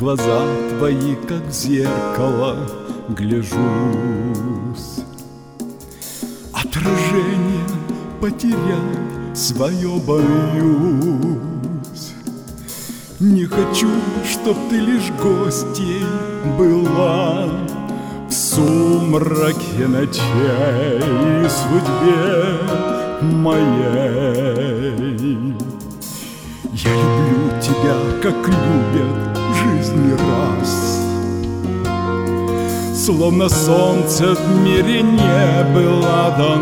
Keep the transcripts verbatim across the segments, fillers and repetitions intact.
глаза твои, как в зеркало, гляжусь. Отражение потерять свое боюсь. Не хочу, чтоб ты лишь гостьей была в сумраке ночей судьбе моей. Я люблю тебя, как любят в жизни раз, словно солнце в мире не было до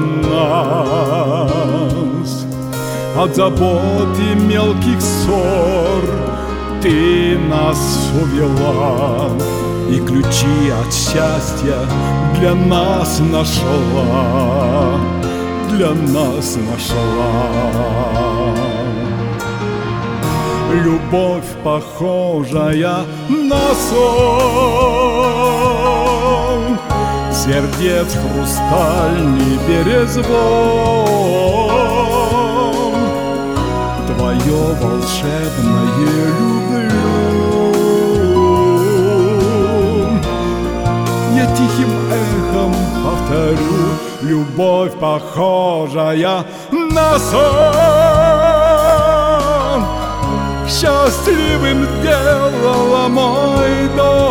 нас. От забот и мелких ссор ты нас увела, и ключи от счастья для нас нашла, для нас нашла. Любовь, похожая на сон, сердец хрустальный перезвон, твое волшебное люблю. Я тихим эхом повторю: любовь, похожая на сон, счастливым сделала мой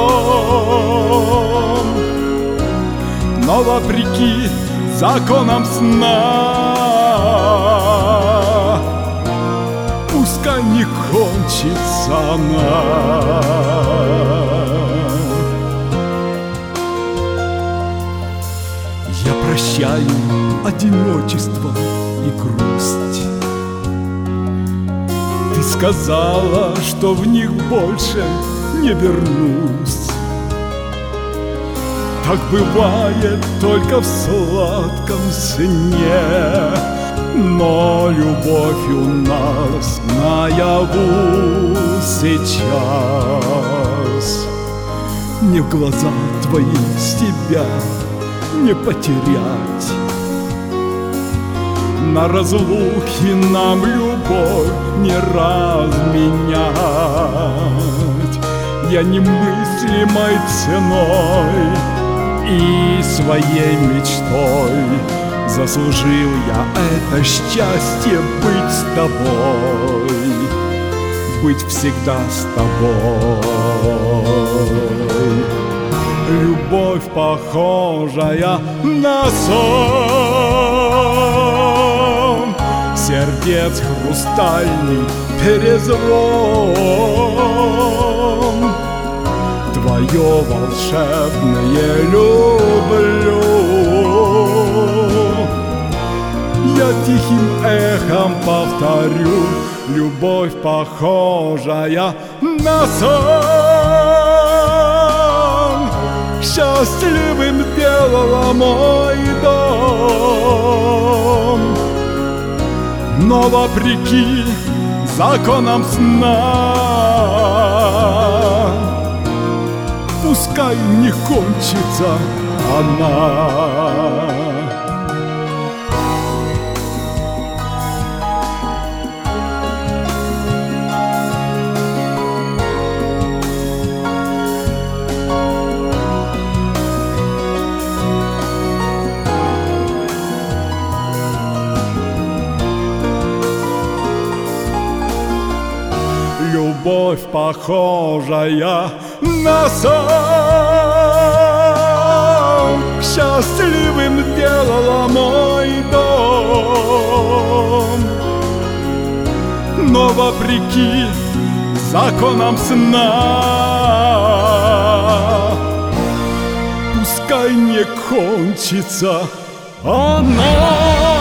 дом. Но вопреки законам сна, пускай не кончится она. Я прощаю одиночество и грусть. Ты сказала, что в них больше не вернусь. Так бывает только в сладком сне, но любовь у нас наяву сейчас. Не в глаза твои себя не потерять, на разлуке нам любовь не разменять. Я немыслимой ценой и своей мечтой заслужил я это счастье быть с тобой, быть всегда с тобой. Любовь, похожая на сон, сердец хрустальный перезвон, твое волшебное люблю. Я тихим эхом повторю: любовь, похожая на сон, счастливым делала мой дом. Но вопреки законам сна, пускай не кончится она. Любовь, похожая на сон, счастливым делала мой дом. Но вопреки законам сна, пускай не кончится она.